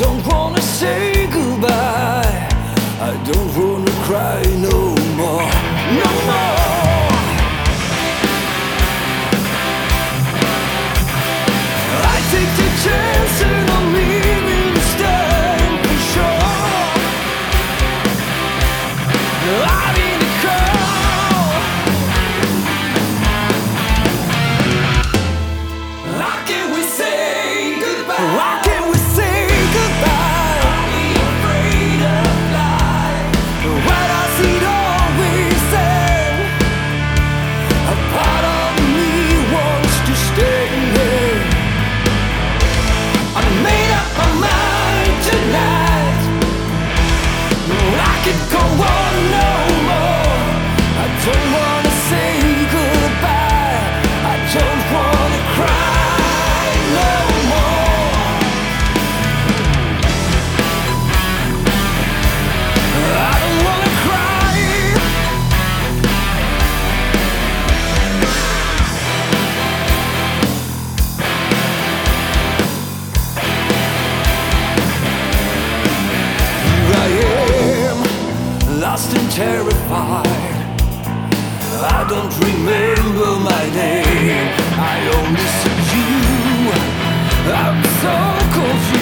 don't wanna say goodbye. I don't wanna cry no more, no more. I take the chance and I'm leaving this time for sure. I'm in the cold. How can we say goodbye? How can we say goodbye? Are we afraid of life? Why does it always end? A part of me wants to stay. I made up my mind tonight. No, I can't go on no more. I don't wanna say goodbye. I don't wanna cry no more. I don't wanna cry. Here I am, lost and terrified. I don't remember my name. I only see you. I'm so confused.